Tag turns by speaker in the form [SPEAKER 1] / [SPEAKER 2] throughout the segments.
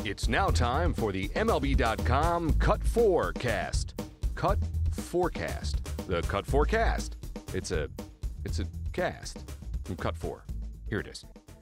[SPEAKER 1] It's now time for the MLB.com Cut 4 cast. Cut Forecast. The Cut 4 cast. It's a cast from Cut 4. Here it is.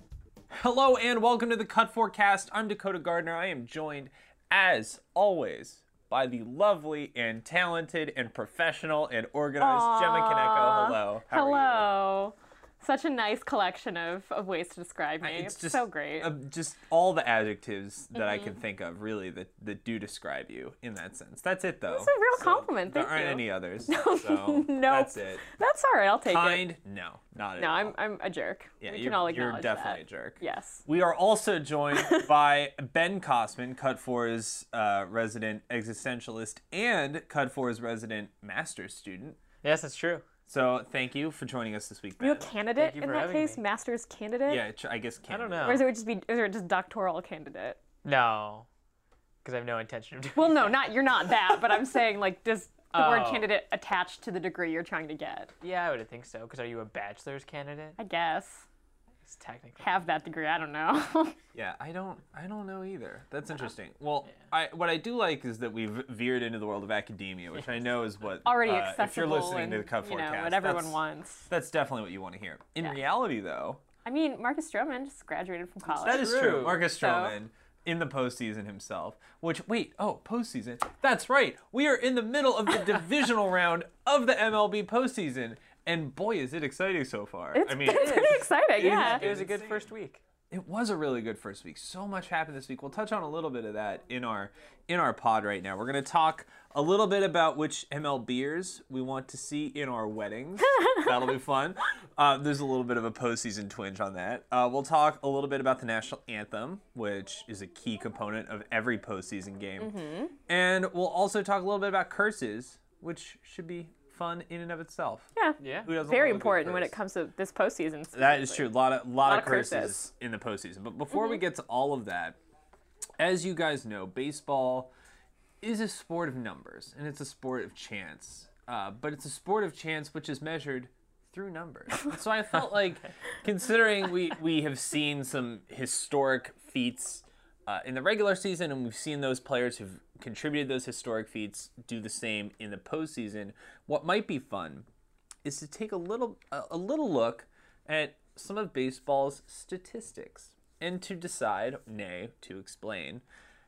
[SPEAKER 2] Hello and welcome to the Cut Forecast. I'm Dakota Gardner. I am joined, as always, by the lovely and talented and professional and organized Gemma Kaneko. Hello. How are you?
[SPEAKER 3] Hello. Such a nice collection of ways to describe me. It's
[SPEAKER 2] just
[SPEAKER 3] so great.
[SPEAKER 2] Just all the adjectives that I can think of, really, that do describe you in that sense. That's it, though.
[SPEAKER 3] That's a real compliment.
[SPEAKER 2] There
[SPEAKER 3] Thank
[SPEAKER 2] aren't
[SPEAKER 3] you.
[SPEAKER 2] any others. So
[SPEAKER 3] Nope.
[SPEAKER 2] That's it.
[SPEAKER 3] That's all right. I'll take it.
[SPEAKER 2] Kind? No, not at
[SPEAKER 3] No,
[SPEAKER 2] all.
[SPEAKER 3] I'm a jerk.
[SPEAKER 2] Yeah,
[SPEAKER 3] we can all acknowledge
[SPEAKER 2] you're definitely
[SPEAKER 3] that.
[SPEAKER 2] a jerk.
[SPEAKER 3] Yes.
[SPEAKER 2] We are also joined by Ben Kosman, Cut 4's resident existentialist and Cut 4's resident master's student.
[SPEAKER 4] Yes, that's true.
[SPEAKER 2] So thank you for joining us this week, Ben.
[SPEAKER 3] Are you a candidate
[SPEAKER 4] you
[SPEAKER 3] in
[SPEAKER 4] for
[SPEAKER 3] that
[SPEAKER 4] having
[SPEAKER 3] case?
[SPEAKER 4] me.
[SPEAKER 3] Master's candidate?
[SPEAKER 2] Yeah, I guess
[SPEAKER 4] I don't
[SPEAKER 2] candidate.
[SPEAKER 4] know.
[SPEAKER 3] Or is it just doctoral candidate?
[SPEAKER 4] No, because I have no intention of doing
[SPEAKER 3] Well, no,
[SPEAKER 4] that.
[SPEAKER 3] you're not that, but I'm saying, like, does the word
[SPEAKER 4] Oh.
[SPEAKER 3] candidate attach to the degree you're trying to get?
[SPEAKER 4] Yeah, I would think so. Because are you a bachelor's candidate?
[SPEAKER 3] I guess.
[SPEAKER 4] It's technically.
[SPEAKER 3] Have that degree, I don't know.
[SPEAKER 2] Yeah, I don't know either. That's interesting. Well, what I do like is that we've veered into the world of academia, which I know is what
[SPEAKER 3] Already
[SPEAKER 2] if you're
[SPEAKER 3] accessible
[SPEAKER 2] listening
[SPEAKER 3] and,
[SPEAKER 2] to the Cut
[SPEAKER 3] you know,
[SPEAKER 2] Forecast,
[SPEAKER 3] what everyone wants.
[SPEAKER 2] That's definitely what you want to hear. In
[SPEAKER 3] Yeah.
[SPEAKER 2] reality, though,
[SPEAKER 3] I mean, Marcus Stroman just graduated from college.
[SPEAKER 2] that is true.
[SPEAKER 4] True.
[SPEAKER 2] Marcus
[SPEAKER 3] So-
[SPEAKER 2] Stroman in the postseason himself. Postseason. That's right. We are in the middle of the divisional round of the MLB postseason, and boy, is it exciting so far.
[SPEAKER 3] It's
[SPEAKER 2] I mean,
[SPEAKER 3] pretty exciting, yeah.
[SPEAKER 4] It was a good first week.
[SPEAKER 2] it was a really good first week. So much happened this week. We'll touch on a little bit of that in our pod right now. We're going to talk a little bit about which MLBers we want to see in our weddings. That'll be fun. There's a little bit of a postseason twinge on that. We'll talk a little bit about the national anthem, which is a key component of every postseason game. And we'll also talk a little bit about curses, which should be fun in and of itself.
[SPEAKER 3] Yeah.
[SPEAKER 4] Yeah.
[SPEAKER 2] Who doesn't
[SPEAKER 3] Very
[SPEAKER 2] love a good
[SPEAKER 3] important when
[SPEAKER 2] curse?
[SPEAKER 3] it comes to this postseason.
[SPEAKER 2] That is true. A lot of
[SPEAKER 3] curses.
[SPEAKER 2] curses in the postseason. But before we get to all of that, as you guys know, baseball is a sport of numbers, and it's a sport of chance. But it's a sport of chance which is measured through numbers. And so I felt like, considering we have seen some historic feats in the regular season, and we've seen those players who've contributed those historic feats do the same in the postseason, what might be fun is to take a little look at some of baseball's statistics and to decide, nay, to explain,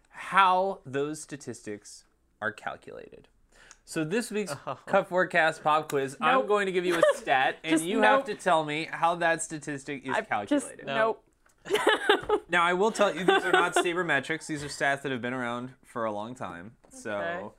[SPEAKER 2] how those statistics are calculated. So this week's Cut Forecast Pop Quiz, I'm
[SPEAKER 3] Nope.
[SPEAKER 2] going to give you a stat, and
[SPEAKER 3] Just
[SPEAKER 2] you have
[SPEAKER 3] nope.
[SPEAKER 2] to tell me how that statistic is calculated.
[SPEAKER 3] Nope.
[SPEAKER 2] Now, I will tell you, these are not sabermetrics. These are stats that have been around for a long time. So,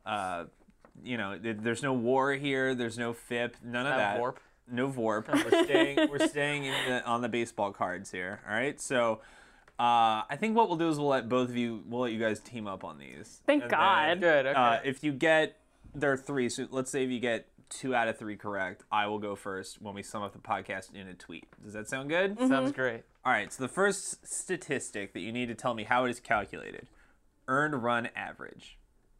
[SPEAKER 2] you know, there's no WAR here. There's no FIP. None of that.
[SPEAKER 4] VORP.
[SPEAKER 2] No VORP. We're staying on the baseball cards here. All right. So, I think what we'll do is we'll let you guys team up on these.
[SPEAKER 3] Thank
[SPEAKER 2] And
[SPEAKER 3] God.
[SPEAKER 4] Good, okay.
[SPEAKER 2] If you get, there are three. So let's say if you get 2 out of 3 correct, I will go first when we sum up the podcast in a tweet. Does that sound good?
[SPEAKER 4] Sounds great.
[SPEAKER 2] All right, so the first statistic that you need to tell me how it is calculated, earned run average.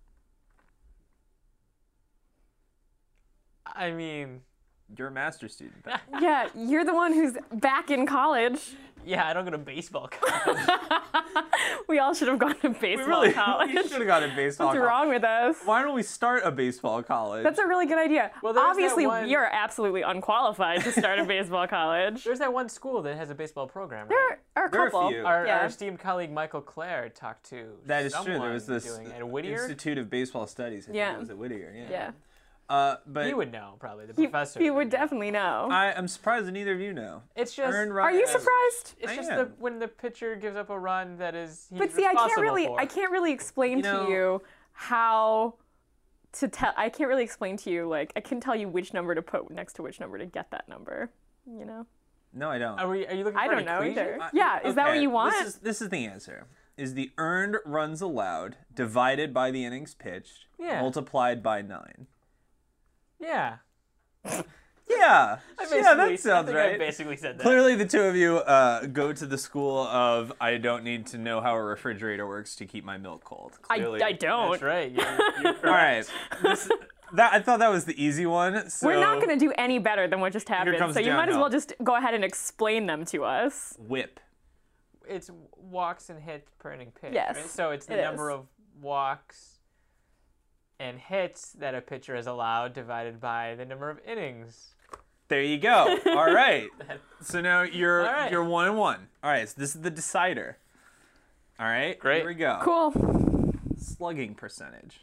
[SPEAKER 4] I mean,
[SPEAKER 2] You're a master's student. Ben.
[SPEAKER 3] Yeah, you're the one who's back in college.
[SPEAKER 4] yeah, I don't go to baseball college.
[SPEAKER 3] We all should have gone to baseball college.
[SPEAKER 2] You should have got a baseball
[SPEAKER 3] What's
[SPEAKER 2] college.
[SPEAKER 3] wrong with us?
[SPEAKER 2] Why don't we start a baseball college?
[SPEAKER 3] That's a really good idea.
[SPEAKER 4] Well, there's that
[SPEAKER 3] Obviously,
[SPEAKER 4] one-
[SPEAKER 3] we are absolutely unqualified to start a baseball college.
[SPEAKER 4] There's that one school that has a baseball program,
[SPEAKER 3] There
[SPEAKER 4] right?
[SPEAKER 3] are a
[SPEAKER 2] There are a
[SPEAKER 3] couple.
[SPEAKER 2] few.
[SPEAKER 4] Our
[SPEAKER 3] Yeah.
[SPEAKER 4] esteemed colleague Michael Clare talked to
[SPEAKER 2] That is true. There was
[SPEAKER 4] someone
[SPEAKER 2] this
[SPEAKER 4] doing it. And Whittier?
[SPEAKER 2] Institute of Baseball Studies. I think
[SPEAKER 3] Yeah.
[SPEAKER 2] it was at Whittier. Yeah.
[SPEAKER 3] Yeah.
[SPEAKER 2] But
[SPEAKER 4] He would know, probably, the
[SPEAKER 3] He,
[SPEAKER 4] professor.
[SPEAKER 3] he would definitely know.
[SPEAKER 2] I'm surprised that neither of you know.
[SPEAKER 4] It's just,
[SPEAKER 2] Earned run
[SPEAKER 3] Are you
[SPEAKER 2] average.
[SPEAKER 3] surprised?
[SPEAKER 4] it's
[SPEAKER 2] I
[SPEAKER 4] just
[SPEAKER 2] am.
[SPEAKER 4] when the pitcher gives up a run that is he's
[SPEAKER 3] But see, I
[SPEAKER 4] responsible for.
[SPEAKER 3] can't really explain
[SPEAKER 2] You know-
[SPEAKER 3] to you how to tell. I can't really explain to you, like, I can tell you which number to put next to which number to get that number. You know?
[SPEAKER 2] No, I don't.
[SPEAKER 4] Are you looking for
[SPEAKER 3] I
[SPEAKER 4] an
[SPEAKER 3] don't know
[SPEAKER 4] equation?
[SPEAKER 3] either. Yeah, is that what
[SPEAKER 2] Okay,
[SPEAKER 3] you want?
[SPEAKER 2] This is the answer. Is the earned runs allowed divided by the innings pitched
[SPEAKER 4] Yeah.
[SPEAKER 2] multiplied by 9?
[SPEAKER 4] Yeah.
[SPEAKER 2] Yeah.
[SPEAKER 4] I
[SPEAKER 2] Yeah,
[SPEAKER 4] basically-
[SPEAKER 2] that sounds
[SPEAKER 4] I think I
[SPEAKER 2] right.
[SPEAKER 4] basically said that.
[SPEAKER 2] Clearly, the two of you go to the school of I don't need to know how a refrigerator works to keep my milk cold. Clearly.
[SPEAKER 3] I don't.
[SPEAKER 4] That's right. You're
[SPEAKER 2] All right. I thought that was the easy one. So
[SPEAKER 3] We're not going to do any better than what just happened,
[SPEAKER 2] comes
[SPEAKER 3] so you might as
[SPEAKER 2] downhill.
[SPEAKER 3] well just go ahead and explain them to us.
[SPEAKER 2] whip.
[SPEAKER 4] it's walks and hits per inning pitch.
[SPEAKER 3] Yes,
[SPEAKER 4] Right? So it's the
[SPEAKER 3] it
[SPEAKER 4] number
[SPEAKER 3] is.
[SPEAKER 4] of walks and hits that a pitcher is allowed divided by the number of innings.
[SPEAKER 5] There you go. All right. So now you're
[SPEAKER 4] All right.
[SPEAKER 5] you're 1-1. All right. So this is the decider. All right.
[SPEAKER 4] Great.
[SPEAKER 5] Here we go.
[SPEAKER 3] Cool.
[SPEAKER 5] Slugging percentage.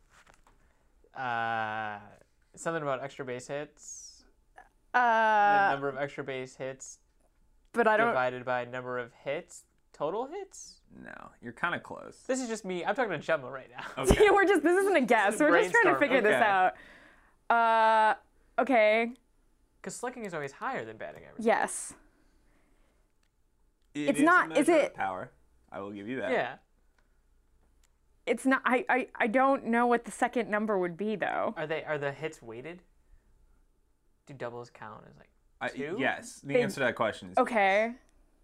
[SPEAKER 4] Something about extra base hits. The
[SPEAKER 3] Uh,
[SPEAKER 4] number of extra base hits
[SPEAKER 3] but I don't.
[SPEAKER 4] divided by number of hits. Total hits?
[SPEAKER 5] No, you're kind of close.
[SPEAKER 4] This is just me. I'm talking to Gemma right now.
[SPEAKER 5] Okay.
[SPEAKER 3] We're just. This isn't a guess.
[SPEAKER 4] This is
[SPEAKER 3] We're just trying to
[SPEAKER 4] brainstorming.
[SPEAKER 3] figure this
[SPEAKER 5] Okay.
[SPEAKER 3] out. Okay.
[SPEAKER 4] Because slugging is always higher than batting average.
[SPEAKER 3] Yes.
[SPEAKER 5] It
[SPEAKER 3] It's
[SPEAKER 5] is a
[SPEAKER 3] not- is
[SPEAKER 5] measure of
[SPEAKER 3] it-
[SPEAKER 5] power? I will give you that.
[SPEAKER 4] Yeah.
[SPEAKER 3] It's not. I don't know what the second number would be though.
[SPEAKER 4] Are the hits weighted? Do doubles count as like two?
[SPEAKER 5] Yes. The
[SPEAKER 3] They-
[SPEAKER 5] answer to that question is
[SPEAKER 3] Okay.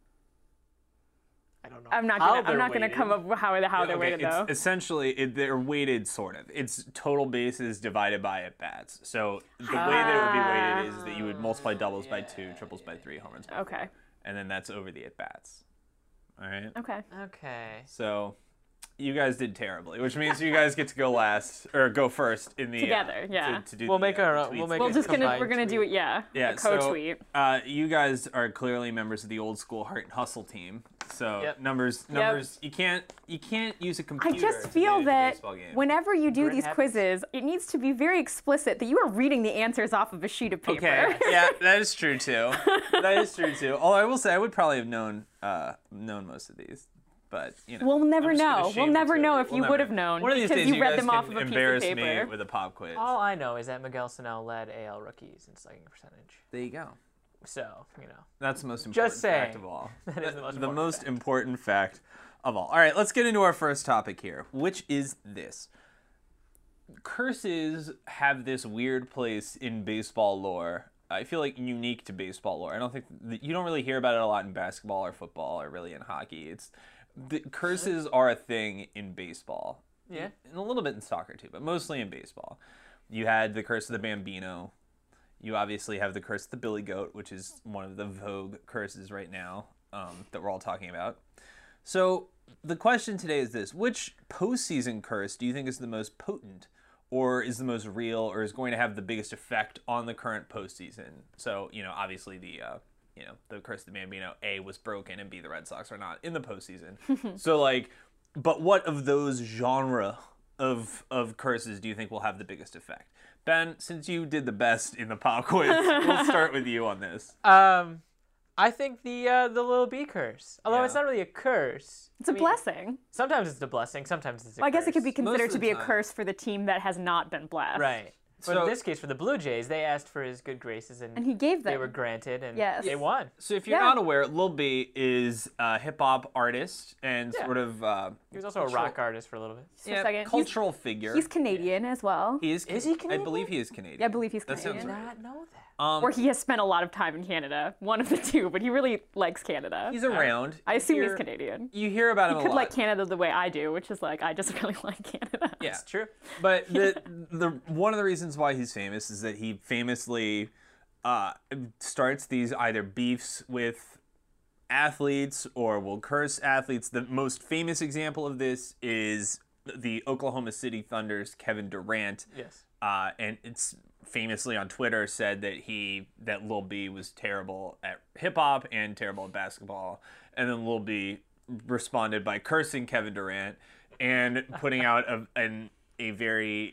[SPEAKER 4] I don't know.
[SPEAKER 3] I'm not
[SPEAKER 4] how
[SPEAKER 3] gonna. I'm
[SPEAKER 4] they're
[SPEAKER 3] not gonna
[SPEAKER 4] weighted.
[SPEAKER 3] come up with how they're weighted
[SPEAKER 5] it's
[SPEAKER 3] though.
[SPEAKER 5] essentially they're weighted sort of. It's total bases divided by at bats. So the way that it would be weighted is that you would multiply doubles by 2, triples by 3, home runs by 4.
[SPEAKER 3] Okay.
[SPEAKER 5] And then that's over the at bats. All right.
[SPEAKER 3] Okay.
[SPEAKER 4] Okay.
[SPEAKER 5] So you guys did terribly, which means you guys get to go last or go first in the
[SPEAKER 3] Together, yeah.
[SPEAKER 5] To do
[SPEAKER 4] We'll
[SPEAKER 5] the,
[SPEAKER 4] make our-
[SPEAKER 5] the
[SPEAKER 4] we'll
[SPEAKER 5] tweets.
[SPEAKER 4] make
[SPEAKER 3] We're
[SPEAKER 4] a
[SPEAKER 3] just gonna.
[SPEAKER 4] combined
[SPEAKER 3] We're gonna do it.
[SPEAKER 4] tweet.
[SPEAKER 3] Yeah.
[SPEAKER 5] Yeah,
[SPEAKER 3] A code
[SPEAKER 5] so,
[SPEAKER 3] tweet.
[SPEAKER 5] You guys are clearly members of the old school Heart and Hustle team. So
[SPEAKER 4] Yep.
[SPEAKER 5] numbers. You can't use a
[SPEAKER 3] I
[SPEAKER 5] computer.
[SPEAKER 3] just
[SPEAKER 5] to
[SPEAKER 3] feel
[SPEAKER 5] manage a
[SPEAKER 3] that
[SPEAKER 5] baseball game.
[SPEAKER 3] whenever you do
[SPEAKER 4] Grit
[SPEAKER 3] these
[SPEAKER 4] happens.
[SPEAKER 3] quizzes, it needs to be very explicit that you are reading the answers off of a sheet of paper.
[SPEAKER 5] Okay, yeah, that is true too. That is true too. Although I will say I would probably have known most of these, but you know.
[SPEAKER 3] We'll never
[SPEAKER 5] I'm just gonna
[SPEAKER 3] know.
[SPEAKER 5] shame
[SPEAKER 3] We'll
[SPEAKER 5] the
[SPEAKER 3] never
[SPEAKER 5] two of
[SPEAKER 3] know
[SPEAKER 5] you.
[SPEAKER 3] if
[SPEAKER 5] We'll
[SPEAKER 3] you
[SPEAKER 5] never
[SPEAKER 3] would have
[SPEAKER 5] know.
[SPEAKER 3] known
[SPEAKER 5] One of these
[SPEAKER 3] because
[SPEAKER 5] days
[SPEAKER 3] you read
[SPEAKER 5] guys
[SPEAKER 3] them off
[SPEAKER 5] can
[SPEAKER 3] of a piece of
[SPEAKER 5] embarrass
[SPEAKER 3] paper.
[SPEAKER 5] me with a pop quiz.
[SPEAKER 4] All I know is that Miguel Sano led AL rookies in slugging percentage.
[SPEAKER 5] There you go.
[SPEAKER 4] So,
[SPEAKER 5] That's the most important
[SPEAKER 4] Just
[SPEAKER 5] fact
[SPEAKER 4] saying.
[SPEAKER 5] of all.
[SPEAKER 4] That is the most
[SPEAKER 5] the
[SPEAKER 4] important
[SPEAKER 5] most
[SPEAKER 4] fact.
[SPEAKER 5] important fact of all. All right, let's get into our first topic here, which is this. Curses have this weird place in baseball lore. I feel like unique to baseball lore. I don't think you don't really hear about it a lot in basketball or football or really in hockey. The curses are a thing in baseball.
[SPEAKER 4] Yeah.
[SPEAKER 5] And a little bit in soccer too, but mostly in baseball. You had the curse of the Bambino. You obviously have the curse of the Billy Goat, which is one of the vogue curses right now that we're all talking about. So the question today is this: which postseason curse do you think is the most potent, or is the most real, or is going to have the biggest effect on the current postseason? So obviously the curse of the Bambino, A, was broken, and B, the Red Sox are not in the postseason. So but what of those genre of curses do you think will have the biggest effect? Ben, since you did the best in the pop quiz, we'll start with you on this.
[SPEAKER 4] I think the Little B curse. Although it's
[SPEAKER 5] Yeah.
[SPEAKER 4] not really a curse.
[SPEAKER 3] It's a blessing.
[SPEAKER 4] Sometimes it's a blessing. Sometimes it's a
[SPEAKER 3] Well, I guess it could be
[SPEAKER 4] curse.
[SPEAKER 5] Most of
[SPEAKER 3] considered to
[SPEAKER 5] the
[SPEAKER 3] be a
[SPEAKER 5] time.
[SPEAKER 3] curse for the team that has not been blessed.
[SPEAKER 4] Right. But
[SPEAKER 5] So-
[SPEAKER 4] in this case, for the Blue Jays, they asked for his good graces, and
[SPEAKER 3] And he gave them.
[SPEAKER 4] they were granted, and
[SPEAKER 3] Yes.
[SPEAKER 4] they won.
[SPEAKER 5] So if you're
[SPEAKER 3] Yeah.
[SPEAKER 5] not aware, Lil B is a hip-hop artist and
[SPEAKER 4] Yeah.
[SPEAKER 5] sort of
[SPEAKER 4] He was also a rock artist for a little bit.
[SPEAKER 3] For a second.
[SPEAKER 5] cultural figure.
[SPEAKER 3] He's Canadian as well.
[SPEAKER 5] He is
[SPEAKER 4] he
[SPEAKER 5] I
[SPEAKER 4] Canadian?
[SPEAKER 5] believe he is Canadian.
[SPEAKER 3] Yeah, I believe he's
[SPEAKER 5] That sounds
[SPEAKER 3] Canadian.
[SPEAKER 5] right.
[SPEAKER 4] Not know that.
[SPEAKER 3] Or he has spent a lot of time in Canada. One of the two, but he really likes Canada.
[SPEAKER 5] He's around.
[SPEAKER 3] I assume
[SPEAKER 5] You
[SPEAKER 3] he's
[SPEAKER 5] hear-
[SPEAKER 3] Canadian.
[SPEAKER 5] You hear about him
[SPEAKER 3] He
[SPEAKER 5] a
[SPEAKER 3] could
[SPEAKER 5] lot.
[SPEAKER 3] like Canada the way I do, which is I just really like Canada.
[SPEAKER 5] Yeah.
[SPEAKER 4] It's true.
[SPEAKER 5] But the one of the reasons why he's famous is that he famously starts these either beefs with athletes or will curse athletes. The most famous example of this is the Oklahoma City Thunder's Kevin Durant.
[SPEAKER 4] Yes.
[SPEAKER 5] And it's famously on Twitter said that Lil B was terrible at hip hop and terrible at basketball. And then Lil B responded by cursing Kevin Durant and putting out a very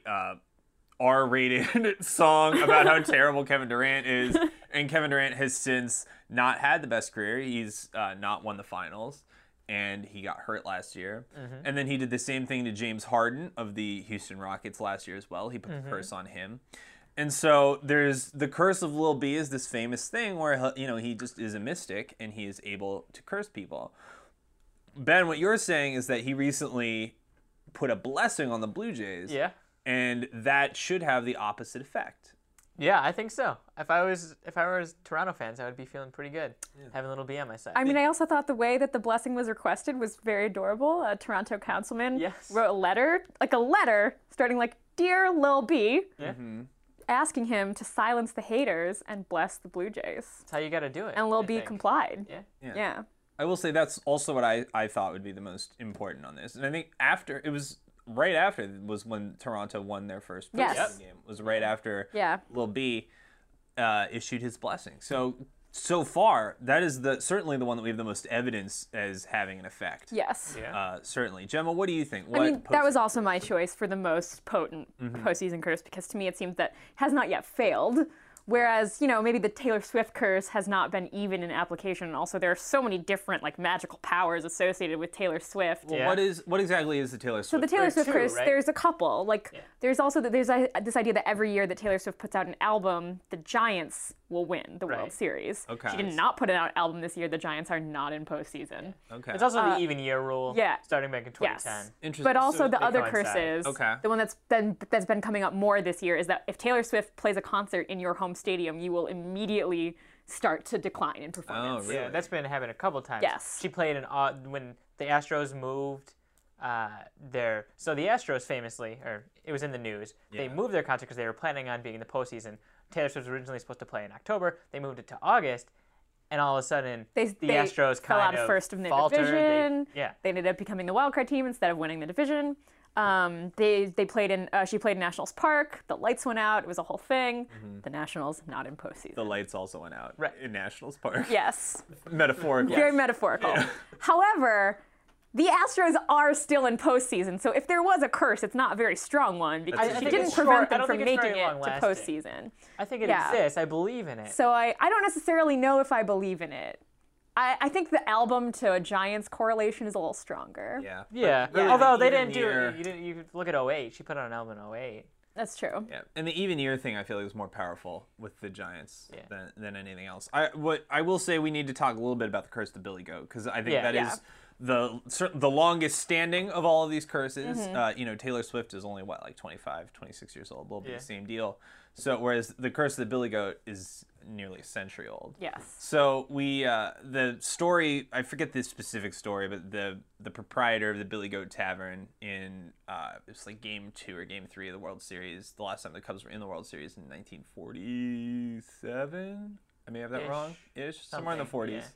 [SPEAKER 5] R-rated song about how terrible Kevin Durant is. And Kevin Durant has since not had the best career. He's not won the finals. And he got hurt last year. And then he did the same thing to James Harden of the Houston Rockets last year as well. He put the curse on him. And so there's the curse of Lil B is this famous thing where he just is a mystic and he is able to curse people. Ben, what you're saying is that he recently put a blessing on the Blue Jays.
[SPEAKER 4] Yeah.
[SPEAKER 5] And that should have the opposite effect.
[SPEAKER 4] Yeah, I think so. If I was Toronto fans, I would be feeling pretty good having Little B on my side.
[SPEAKER 3] I mean, I also thought the way that the blessing was requested was very adorable. A Toronto councilman
[SPEAKER 4] Yes.
[SPEAKER 3] wrote a letter starting "Dear Lil B,"
[SPEAKER 4] yeah.
[SPEAKER 3] asking him to silence the haters and bless the Blue Jays.
[SPEAKER 4] That's how you got to do it.
[SPEAKER 3] And Lil
[SPEAKER 4] I
[SPEAKER 3] B
[SPEAKER 4] think.
[SPEAKER 3] complied.
[SPEAKER 4] Yeah.
[SPEAKER 3] Yeah.
[SPEAKER 5] I will say that's also what I thought would be the most important on this. And I think right after was when Toronto won their first
[SPEAKER 3] Yes.
[SPEAKER 5] game. It was right after
[SPEAKER 3] Yeah.
[SPEAKER 5] Lil B issued his blessing. So far, that is certainly the one that we have the most evidence as having an effect.
[SPEAKER 3] Yes.
[SPEAKER 4] Yeah.
[SPEAKER 5] Certainly. Gemma, what do you think?
[SPEAKER 3] I mean, that was
[SPEAKER 5] postseason
[SPEAKER 3] also my choice for the most potent postseason curse because to me it seems that has not yet failed. Whereas, maybe the Taylor Swift curse has not been even in application. And also, there are so many different magical powers associated with Taylor Swift.
[SPEAKER 5] Well,
[SPEAKER 4] Yeah.
[SPEAKER 5] what exactly is the Taylor Swift?
[SPEAKER 3] So the Taylor
[SPEAKER 4] There are
[SPEAKER 3] Swift
[SPEAKER 4] two,
[SPEAKER 3] curse,
[SPEAKER 4] right?
[SPEAKER 3] there's a couple. There's also this idea that every year that Taylor Swift puts out an album, the Giants will win the World
[SPEAKER 4] Right.
[SPEAKER 3] Series.
[SPEAKER 5] Okay.
[SPEAKER 3] She did not put out an album this year. The Giants are not in postseason.
[SPEAKER 5] Okay.
[SPEAKER 4] It's also the even year rule.
[SPEAKER 3] yeah.
[SPEAKER 4] Starting back in 2010.
[SPEAKER 3] Yes.
[SPEAKER 5] Interesting.
[SPEAKER 3] But also
[SPEAKER 5] So
[SPEAKER 3] the
[SPEAKER 4] they
[SPEAKER 3] other
[SPEAKER 4] coincide.
[SPEAKER 3] curses,
[SPEAKER 5] Okay.
[SPEAKER 3] the one that's been coming up more this year is that if Taylor Swift plays a concert in your home stadium, you will immediately start to decline in performance.
[SPEAKER 5] Oh, really?
[SPEAKER 4] Yeah, that's been happening a couple times.
[SPEAKER 3] Yes.
[SPEAKER 4] She played when the Astros moved so the Astros famously, or it was in the news, they moved their concert because they were planning on being in the postseason. Taylor Swift was originally supposed to play in October. They moved it to August, and all of a sudden,
[SPEAKER 3] They
[SPEAKER 4] the Astros
[SPEAKER 3] fell
[SPEAKER 4] kind
[SPEAKER 3] out of first in the
[SPEAKER 4] faltered.
[SPEAKER 3] division.
[SPEAKER 4] Yeah.
[SPEAKER 3] They ended up becoming the wild card team instead of winning the division. They played in she played in Nationals Park. The lights went out. It was a whole thing. The Nationals not in postseason.
[SPEAKER 5] The lights also went out
[SPEAKER 4] Right.
[SPEAKER 5] in Nationals Park.
[SPEAKER 3] Yes,
[SPEAKER 5] Metaphorically.
[SPEAKER 3] very metaphorical. However, the Astros are still in postseason. So if there was a curse, it's not a very strong one because
[SPEAKER 5] I
[SPEAKER 3] she
[SPEAKER 5] think
[SPEAKER 3] didn't
[SPEAKER 4] it's
[SPEAKER 3] prevent
[SPEAKER 4] short. I
[SPEAKER 3] them
[SPEAKER 4] don't
[SPEAKER 3] from
[SPEAKER 4] think it's
[SPEAKER 3] making
[SPEAKER 4] very
[SPEAKER 3] it to
[SPEAKER 4] long-lasting.
[SPEAKER 3] postseason.
[SPEAKER 4] I think it
[SPEAKER 3] Yeah.
[SPEAKER 4] exists. I believe in it.
[SPEAKER 3] So I don't necessarily know if I believe in it. I think the album to a Giants correlation is a little stronger.
[SPEAKER 5] Yeah.
[SPEAKER 4] yeah.
[SPEAKER 5] But really,
[SPEAKER 4] Although
[SPEAKER 5] the
[SPEAKER 4] they
[SPEAKER 5] even
[SPEAKER 4] didn't
[SPEAKER 5] year-
[SPEAKER 4] do it. You could look at 08. She put out an album in 08.
[SPEAKER 3] That's true.
[SPEAKER 5] Yeah, and the even year thing I feel like is more powerful with the Giants
[SPEAKER 4] Yeah.
[SPEAKER 5] than anything else. I will say we need to talk a little bit about the curse of Billy Goat because I think
[SPEAKER 4] Yeah.
[SPEAKER 5] that
[SPEAKER 3] Yeah.
[SPEAKER 5] is the longest standing of all of these curses. Taylor Swift is only 25, 26 years old. Will be
[SPEAKER 4] Yeah.
[SPEAKER 5] the same deal. So whereas the curse of the Billy Goat is nearly a century old.
[SPEAKER 3] Yes.
[SPEAKER 5] So the story, I forget the specific story, but the proprietor of the Billy Goat Tavern in it was like game 2 or game 3 of the World Series. The last time the Cubs were in the World Series in 1947. I may have that
[SPEAKER 4] Ish.
[SPEAKER 5] wrong. Somewhere in the
[SPEAKER 4] Something,
[SPEAKER 5] 40s.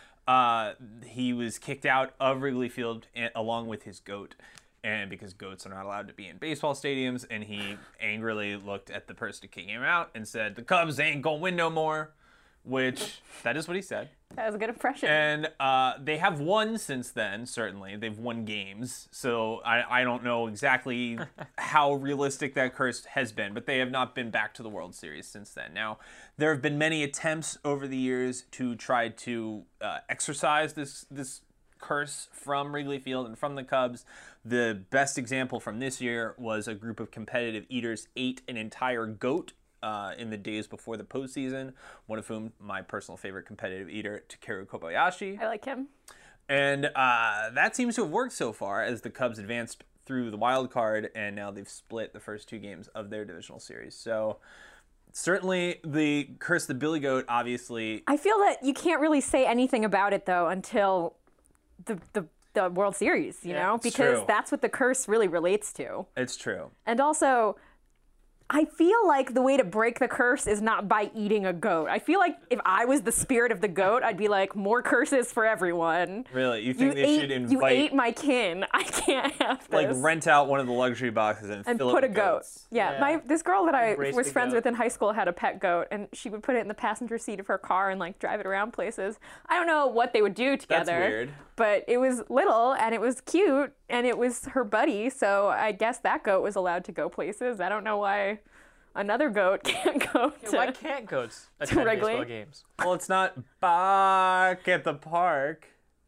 [SPEAKER 5] He was kicked out of Wrigley Field along with his goat. And because goats are not allowed to be in baseball stadiums, and he angrily looked at the person kicking him out and said, "The Cubs ain't gonna win no more," which that is what he said.
[SPEAKER 3] That was a good impression.
[SPEAKER 5] And they have won since then, certainly. They've won games. So I don't know exactly how realistic that curse has been, but they have not been back to the World Series since then. Now, there have been many attempts over the years to try to exorcise this curse from Wrigley Field and from the Cubs. The best example from this year was a group of competitive eaters ate an entire goat in the days before the postseason, one of whom my personal favorite competitive eater, Takeru Kobayashi.
[SPEAKER 3] I like him.
[SPEAKER 5] And that seems to have worked so far as the Cubs advanced through the wild card, and now they've split the first 2 games of their divisional series. So certainly the curse of the Billy Goat, obviously.
[SPEAKER 3] I feel that you can't really say anything about it though until the World Series, you know,
[SPEAKER 5] it's
[SPEAKER 3] because
[SPEAKER 5] true.
[SPEAKER 3] that's what the curse really relates to.
[SPEAKER 5] It's true.
[SPEAKER 3] And also, I feel like the way to break the curse is not by eating a goat. I feel like if I was the spirit of the goat, I'd be like, more curses for everyone.
[SPEAKER 5] Really? You think they should
[SPEAKER 3] You
[SPEAKER 5] invite,
[SPEAKER 3] ate my kin. I can't have this.
[SPEAKER 5] like, rent out one of the luxury boxes and fill
[SPEAKER 3] put
[SPEAKER 5] it
[SPEAKER 3] a
[SPEAKER 5] with
[SPEAKER 3] goat.
[SPEAKER 5] goats?
[SPEAKER 3] Yeah,
[SPEAKER 4] Yeah.
[SPEAKER 3] this girl that I
[SPEAKER 4] Embrace
[SPEAKER 3] was
[SPEAKER 4] the
[SPEAKER 3] friends
[SPEAKER 4] goat.
[SPEAKER 3] with in high school had a pet goat, and she would put it in the passenger seat of her car and like drive it around places. I don't know what they would do together.
[SPEAKER 5] weird.
[SPEAKER 3] But it was little and it was cute and it was her buddy, so I guess that goat was allowed to go places. I don't know why another goat can't go to.
[SPEAKER 4] Why can't goats attend
[SPEAKER 3] Wrigley?
[SPEAKER 4] baseball games?
[SPEAKER 5] Well, it's not back at the park.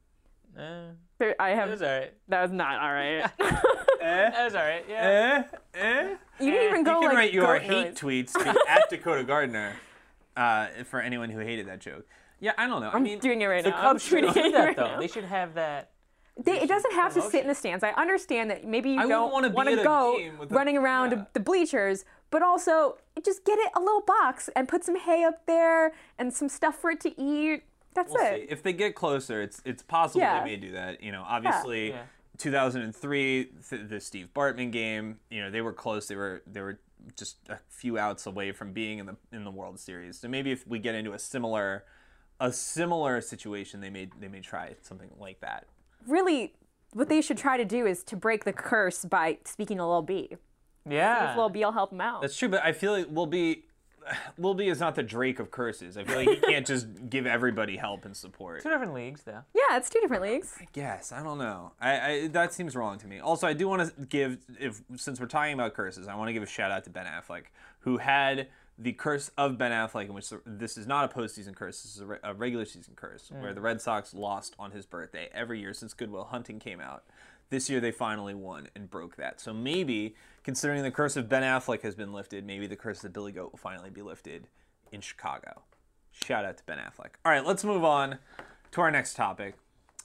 [SPEAKER 3] I
[SPEAKER 4] That
[SPEAKER 3] have.
[SPEAKER 4] was alright.
[SPEAKER 3] That was not all right.
[SPEAKER 4] That was alright. Yeah.
[SPEAKER 3] You didn't even go
[SPEAKER 5] You can
[SPEAKER 3] like
[SPEAKER 5] write your
[SPEAKER 3] goat
[SPEAKER 5] hate
[SPEAKER 3] noise.
[SPEAKER 5] tweets to at Dakota Gardner for anyone who hated that joke. Yeah, I don't know. I
[SPEAKER 3] I'm
[SPEAKER 5] mean,
[SPEAKER 3] doing it right
[SPEAKER 4] The
[SPEAKER 3] now.
[SPEAKER 4] Cubs
[SPEAKER 3] I'm
[SPEAKER 4] should
[SPEAKER 3] tweeting
[SPEAKER 4] do
[SPEAKER 3] it
[SPEAKER 4] that
[SPEAKER 3] right
[SPEAKER 4] though.
[SPEAKER 3] now.
[SPEAKER 4] They should have that.
[SPEAKER 3] It doesn't have to sit in
[SPEAKER 4] promotion.
[SPEAKER 3] the stands. I understand that maybe you
[SPEAKER 5] I wouldn't
[SPEAKER 3] don't
[SPEAKER 5] wanna be
[SPEAKER 3] want
[SPEAKER 5] at
[SPEAKER 3] to
[SPEAKER 5] a
[SPEAKER 3] go
[SPEAKER 5] game with a-
[SPEAKER 3] running around
[SPEAKER 5] yeah.
[SPEAKER 3] the bleachers, but also just get it a little box and put some hay up there and some stuff for it to eat. That's
[SPEAKER 5] we'll
[SPEAKER 3] it.
[SPEAKER 5] see. If they get closer, it's possible
[SPEAKER 3] Yeah.
[SPEAKER 5] they may do that. You know, obviously,
[SPEAKER 4] Yeah.
[SPEAKER 5] 2003, the Steve Bartman game. You know, they were close. They were just a few outs away from being in the World Series. So maybe if we get into a similar a similar situation, they may try something like that.
[SPEAKER 3] Really, what they should try to do is to break the curse by speaking to Lil B.
[SPEAKER 4] Yeah.
[SPEAKER 3] If Lil B will help him out.
[SPEAKER 5] That's true, but I feel like Lil B is not the Drake of curses. I feel like he can't just give everybody help and support.
[SPEAKER 4] Two different leagues, though.
[SPEAKER 3] Yeah, it's 2 different leagues.
[SPEAKER 5] Yes, I don't know. I that seems wrong to me. Also, I do want to give, since we're talking about curses, I want to give a shout out to Ben Affleck, who had the curse of Ben Affleck, in which this is not a postseason curse, this is a regular season curse, where the Red Sox lost on his birthday every year since Good Will Hunting came out. This year they finally won and broke that. So maybe, considering the curse of Ben Affleck has been lifted, maybe the curse of Billy Goat will finally be lifted in Chicago. Shout out to Ben Affleck. All right, let's move on to our next topic.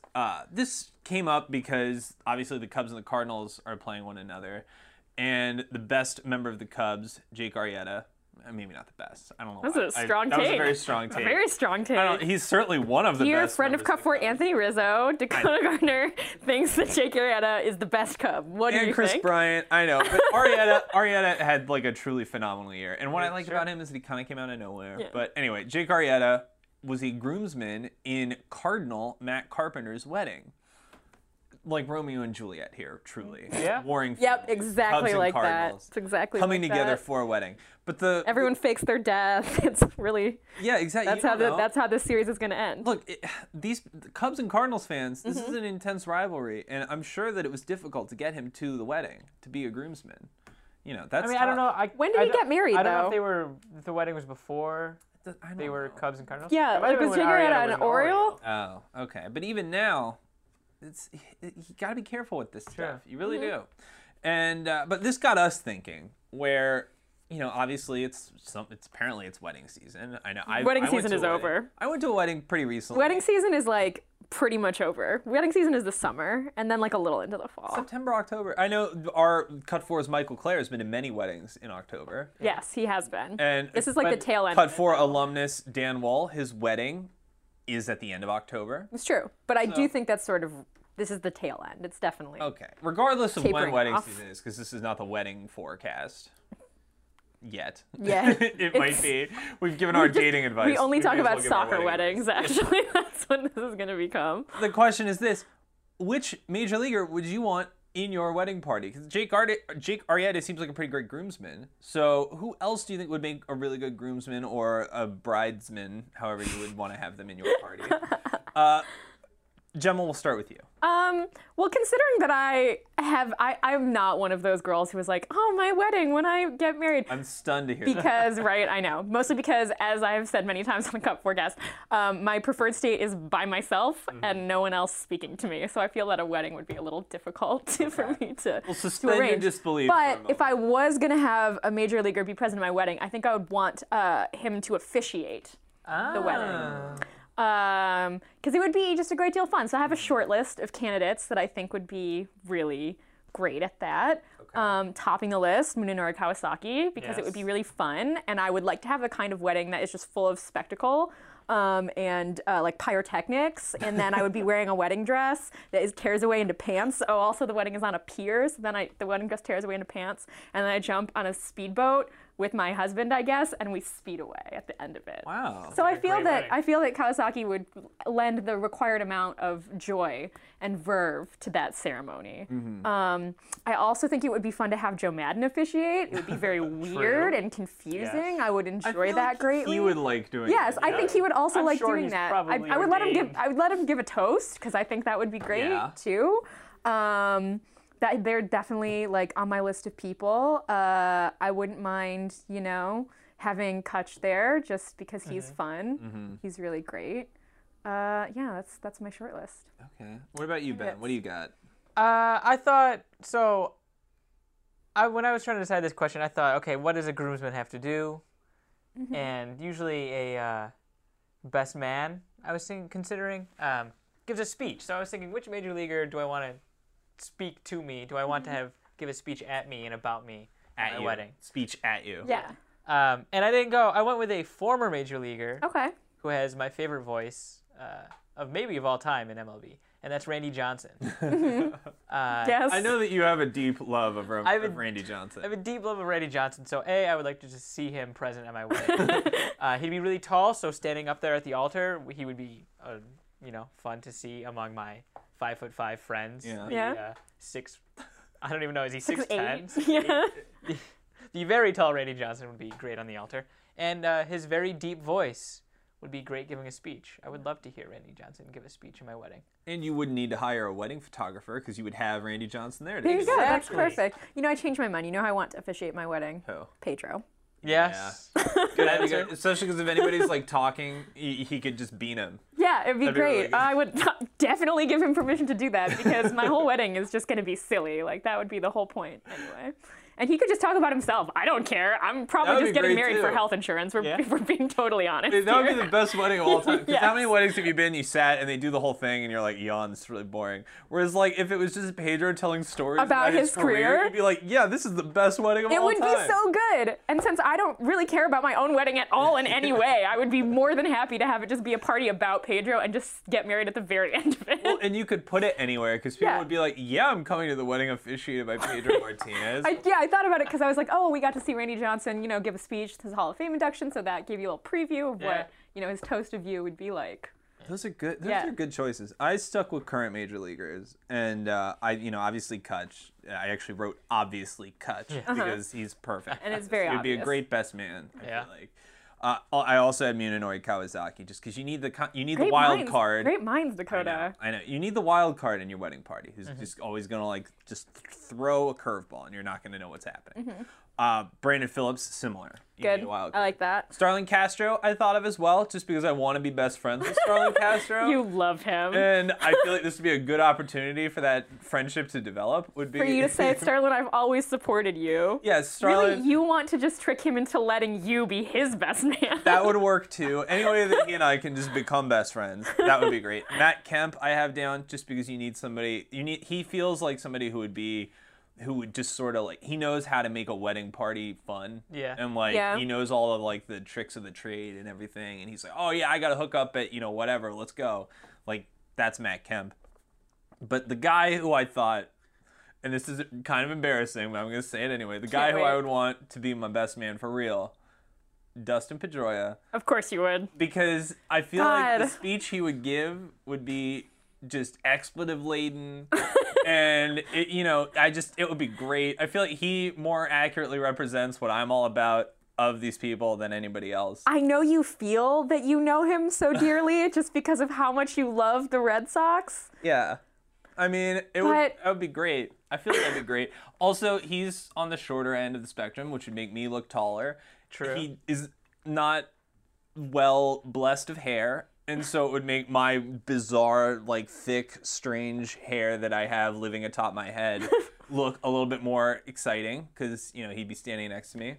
[SPEAKER 5] This came up because obviously the Cubs and the Cardinals are playing one another, and the best member of the Cubs, Jake Arrieta, maybe not the best. I don't know.
[SPEAKER 3] That's a strong take.
[SPEAKER 5] That was a very strong take.
[SPEAKER 3] A very strong take.
[SPEAKER 5] He's certainly one of the
[SPEAKER 3] Here,
[SPEAKER 5] best.
[SPEAKER 3] friend of Cup 4, Anthony Rizzo, Dakota Gardner, thinks that Jake Arrieta is the best Cub. What do
[SPEAKER 5] And
[SPEAKER 3] you
[SPEAKER 5] Chris
[SPEAKER 3] think?
[SPEAKER 5] Bryant, I know, but Arrieta had like a truly phenomenal year. And what I liked about him is that he kind of came out of nowhere.
[SPEAKER 3] Yeah.
[SPEAKER 5] But anyway, Jake Arrieta was a groomsman in Cardinal Matt Carpenter's wedding. Like Romeo and Juliet here, truly.
[SPEAKER 4] Yeah.
[SPEAKER 5] Warring
[SPEAKER 3] Yep,
[SPEAKER 5] families,
[SPEAKER 3] exactly
[SPEAKER 5] Cubs and
[SPEAKER 3] like that.
[SPEAKER 5] Cardinals,
[SPEAKER 3] It's exactly
[SPEAKER 5] coming
[SPEAKER 3] like
[SPEAKER 5] together
[SPEAKER 3] that.
[SPEAKER 5] for a wedding. But
[SPEAKER 3] Everyone fakes their death. It's really
[SPEAKER 5] yeah, exactly.
[SPEAKER 3] that's how this series is going to end.
[SPEAKER 5] Look, the Cubs and Cardinals fans, this
[SPEAKER 3] Mm-hmm.
[SPEAKER 5] is an intense rivalry, and I'm sure that it was difficult to get him to the wedding, to be a groomsman. You know, that's
[SPEAKER 4] I mean, I don't know.
[SPEAKER 3] When did he get married,
[SPEAKER 4] I don't know
[SPEAKER 3] though?
[SPEAKER 4] if the wedding was before
[SPEAKER 5] I
[SPEAKER 4] they
[SPEAKER 5] don't
[SPEAKER 4] were
[SPEAKER 5] know.
[SPEAKER 4] Cubs and Cardinals.
[SPEAKER 3] Yeah,
[SPEAKER 4] It might have
[SPEAKER 3] like
[SPEAKER 4] been
[SPEAKER 3] was
[SPEAKER 4] when
[SPEAKER 3] Jake Arrieta
[SPEAKER 4] Arrieta
[SPEAKER 3] an
[SPEAKER 4] was
[SPEAKER 3] Oriole?
[SPEAKER 5] Oh, okay. But even now, you got to be careful with this stuff. You really
[SPEAKER 3] Mm-hmm.
[SPEAKER 5] do. And but this got us thinking, where obviously it's apparently it's wedding season. I know.
[SPEAKER 3] Wedding
[SPEAKER 5] I went
[SPEAKER 3] season
[SPEAKER 5] to a
[SPEAKER 3] is
[SPEAKER 5] wedding.
[SPEAKER 3] over.
[SPEAKER 5] I went to a wedding pretty recently.
[SPEAKER 3] Wedding season is like pretty much over. Wedding season is the summer, and then like a little into the fall.
[SPEAKER 5] September, October. I know our Cut 4's Michael Clare has been to many weddings in October.
[SPEAKER 3] Yes, he has been.
[SPEAKER 5] And
[SPEAKER 3] This is like the
[SPEAKER 5] but
[SPEAKER 3] tail end
[SPEAKER 5] Cut
[SPEAKER 3] of it,
[SPEAKER 5] 4
[SPEAKER 3] though.
[SPEAKER 5] alumnus Dan Wall, his wedding is at the end of October.
[SPEAKER 3] It's true, but I do think that's sort of this is the tail end. It's definitely
[SPEAKER 5] Okay. Regardless of when
[SPEAKER 3] Tapering
[SPEAKER 5] wedding
[SPEAKER 3] off.
[SPEAKER 5] season is, because this is not the wedding forecast yet.
[SPEAKER 3] Yeah.
[SPEAKER 5] It might be. We've given our dating advice.
[SPEAKER 3] We only talk
[SPEAKER 5] may as well
[SPEAKER 3] about
[SPEAKER 5] give our
[SPEAKER 3] soccer
[SPEAKER 5] wedding
[SPEAKER 3] weddings. Actually, that's what this is going to become.
[SPEAKER 5] advice. The question is this: which major leaguer would you want in your wedding party? Because Jake Arrieta seems like a pretty great groomsman. So who else do you think would make a really good groomsman or a bridesman, however you would want to have them in your party? Gemma, we'll start with you.
[SPEAKER 3] Well, considering that I'm not one of those girls who was like, oh, my wedding when I get married.
[SPEAKER 5] I'm stunned to hear that.
[SPEAKER 3] Because, right, I know. Mostly because, as I have said many times on the Cup Forecast, my preferred state is by myself and no one else speaking to me. So I feel that a wedding would be a little difficult for me to,
[SPEAKER 5] Well,
[SPEAKER 3] to
[SPEAKER 5] suspend your
[SPEAKER 3] arrange.
[SPEAKER 5] disbelief for a
[SPEAKER 3] But
[SPEAKER 5] moment.
[SPEAKER 3] if I was going to have a major leaguer be present at my wedding, I think I would want him to officiate the wedding. Because it would be just a great deal of fun. So I have a short list of candidates that I think would be really great at that. Topping the list, Munenori Kawasaki, because it would be really fun. And I would like to have a kind of wedding that is just full of spectacle and like pyrotechnics. And then I would be wearing a wedding dress that tears away into pants. Oh, also the wedding is on a pier. So then the wedding dress tears away into pants. And then I jump on a speedboat with my husband, I guess, and we speed away at the end of it.
[SPEAKER 5] Wow.
[SPEAKER 3] So I
[SPEAKER 4] a
[SPEAKER 3] feel
[SPEAKER 4] great
[SPEAKER 3] that
[SPEAKER 4] wedding.
[SPEAKER 3] Kawasaki would lend the required amount of joy and verve to that ceremony. I also think it would be fun to have Joe Madden officiate. It would be very weird and confusing. I would enjoy that greatly.
[SPEAKER 5] He would like doing
[SPEAKER 3] Yes,
[SPEAKER 5] it.
[SPEAKER 3] I think he would also
[SPEAKER 4] I'm
[SPEAKER 3] like
[SPEAKER 4] sure
[SPEAKER 3] doing
[SPEAKER 4] he's
[SPEAKER 3] that.
[SPEAKER 4] probably
[SPEAKER 3] I would let him give.
[SPEAKER 4] ordained.
[SPEAKER 3] I would let him give a toast because I think that would be great
[SPEAKER 5] Yeah.
[SPEAKER 3] too. That they're definitely like on my list of people. I wouldn't mind, having Kutch there just because he's fun. He's really great. Yeah, that's my short list.
[SPEAKER 5] Okay. What about you, Ben? What do you got?
[SPEAKER 4] I thought so. When I was trying to decide this question, I thought, okay, what does a groomsman have to do? And usually a best man, I was considering, gives a speech. So I was thinking, which major leaguer do I want to speak to me? Do I want to give a speech at me and about me at my
[SPEAKER 5] you.
[SPEAKER 4] wedding?
[SPEAKER 5] Speech at you.
[SPEAKER 3] Yeah.
[SPEAKER 4] And I didn't go. I went with a former major leaguer
[SPEAKER 3] Okay.
[SPEAKER 4] who has my favorite voice, maybe of all time in MLB, and that's Randy Johnson.
[SPEAKER 3] Yes.
[SPEAKER 5] I know that you have a deep love of Randy Johnson.
[SPEAKER 4] I have a deep love of Randy Johnson, so I would like to just see him present at my wedding. He'd be really tall, so standing up there at the altar, he would be, fun to see among my 5'5" friends.
[SPEAKER 5] Yeah.
[SPEAKER 3] Yeah.
[SPEAKER 4] Six. I don't even know. Is he 6'10"?
[SPEAKER 3] Yeah.
[SPEAKER 4] The very tall Randy Johnson would be great on the altar, and his very deep voice would be great giving a speech. I would love to hear Randy Johnson give a speech at my wedding.
[SPEAKER 5] And you wouldn't need to hire a wedding photographer because you would have Randy Johnson there.
[SPEAKER 3] There you go. That's
[SPEAKER 4] Exactly.
[SPEAKER 3] perfect. I changed my mind. You know how I want to officiate my wedding?
[SPEAKER 5] Who?
[SPEAKER 3] Pedro.
[SPEAKER 4] Yes.
[SPEAKER 5] Good answer. Especially because if anybody's like talking, he could just beat him.
[SPEAKER 3] Yeah, it'd be
[SPEAKER 5] That'd be
[SPEAKER 3] great.
[SPEAKER 5] really good.
[SPEAKER 3] I would definitely give him permission to do that because my whole wedding is just going to be silly. Like, that would be the whole point anyway. And he could just talk about himself. I don't care. I'm
[SPEAKER 5] That
[SPEAKER 3] probably
[SPEAKER 5] would
[SPEAKER 3] just
[SPEAKER 5] be
[SPEAKER 3] getting
[SPEAKER 5] great,
[SPEAKER 3] married for
[SPEAKER 5] too.
[SPEAKER 3] health insurance. We're,
[SPEAKER 4] Yeah.
[SPEAKER 3] if we're being totally honest.
[SPEAKER 5] That would be
[SPEAKER 3] here.
[SPEAKER 5] the best wedding of all time. 'Cause
[SPEAKER 3] Yes.
[SPEAKER 5] how many weddings have you been? You sat and they do the whole thing, and you're like, "Yawn, this is really boring." Whereas, like, if it was just Pedro telling stories
[SPEAKER 3] About his career?
[SPEAKER 5] you'd be like, "Yeah, this is the best wedding of
[SPEAKER 3] It
[SPEAKER 5] all
[SPEAKER 3] would
[SPEAKER 5] time."
[SPEAKER 3] be so good. And since I don't really care about my own wedding at all in any way, I would be more than happy to have it just be a party about Pedro and just get married at the very end of it.
[SPEAKER 5] Well, and you could put it anywhere because people
[SPEAKER 3] Yeah.
[SPEAKER 5] would be like, "Yeah, I'm coming to the wedding officiated by Pedro Martinez."
[SPEAKER 3] I thought about it because I was like, oh, we got to see Randy Johnson, give a speech to his Hall of Fame induction, so that gave you a little preview of
[SPEAKER 4] Yeah.
[SPEAKER 3] what, his toast of you would be like.
[SPEAKER 5] Those are good. Those
[SPEAKER 3] Yeah.
[SPEAKER 5] are good choices. I stuck with current major leaguers, and obviously Kutch. I actually wrote obviously Kutch because he's perfect.
[SPEAKER 3] And it's very
[SPEAKER 5] He'd be a
[SPEAKER 3] obvious.
[SPEAKER 5] great best man. I
[SPEAKER 4] Yeah.
[SPEAKER 5] feel like. I also had Munenori Kawasaki just because you need the
[SPEAKER 3] Great
[SPEAKER 5] wild
[SPEAKER 3] minds,
[SPEAKER 5] card.
[SPEAKER 3] Great minds, Dakota.
[SPEAKER 5] I know. You need the wild card in your wedding party who's just always going to just throw a curveball and you're not going to know what's happening. Brandon Phillips, similar. You need
[SPEAKER 3] Good.
[SPEAKER 5] a wild
[SPEAKER 3] I
[SPEAKER 5] card.
[SPEAKER 3] like that.
[SPEAKER 5] Starling Castro, I thought of as well, just because I want to be best friends with Starling Castro.
[SPEAKER 3] You love him.
[SPEAKER 5] And I feel like this would be a good opportunity for that friendship to develop. Would be
[SPEAKER 3] For you to say, Starlin, I've always supported you.
[SPEAKER 5] yeah, Starling.
[SPEAKER 3] Really, you want to just trick him into letting you be his best man.
[SPEAKER 5] That would work too. Any way that he and I can just become best friends, that would be great. Matt Kemp, I have down just because you need somebody. He feels like somebody who would just sort of he knows how to make a wedding party fun.
[SPEAKER 4] Yeah.
[SPEAKER 5] And
[SPEAKER 3] Yeah.
[SPEAKER 5] he knows all of the tricks of the trade and everything. And he's like, oh yeah, I got to hook up at whatever. Let's go. That's Matt Kemp. But the guy who I thought, and this is kind of embarrassing, but I'm gonna say it anyway. The guy who I
[SPEAKER 3] wait.
[SPEAKER 5] would want to be my best man for real, Dustin Pedroia.
[SPEAKER 3] Of course you would.
[SPEAKER 5] Because I feel like the
[SPEAKER 3] God.
[SPEAKER 5] speech he would give would be just expletive laden, and it would be great. I feel like he more accurately represents what I'm all about of these people than anybody else.
[SPEAKER 3] I know you feel that you know him so dearly just because of how much you love the Red Sox.
[SPEAKER 5] Yeah, I mean, that would be great. I feel like that'd be great. Also, he's on the shorter end of the spectrum, which would make me look taller.
[SPEAKER 4] True.
[SPEAKER 5] He is not well blessed of hair. And so it would make my bizarre, thick, strange hair that I have living atop my head look a little bit more exciting because, he'd be standing next to me.